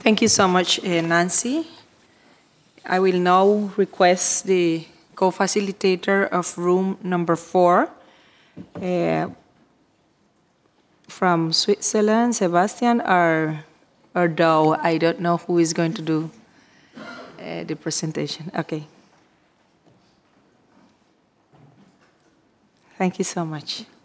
Thank you so much, Nancy. I will now request the co-facilitator of room number 4 from Switzerland, Sebastian or Dow. I don't know who is going to do the presentation. Okay. Thank you so much.